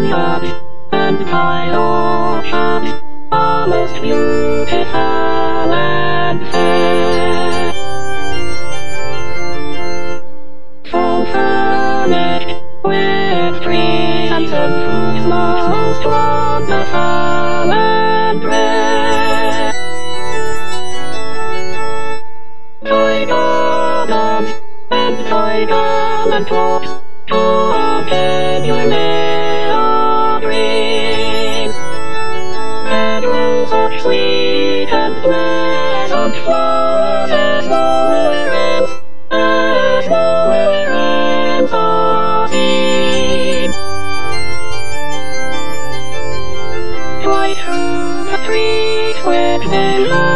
vineyards and kind orchards are most beautiful and fair. Full furnished with trees and fruits most wonderful and rare. Toy gardens and toy garland walks talk in your meadow green. Meadows of sweet and pleasant flowers as nowhere else are seen. Right through the streets with their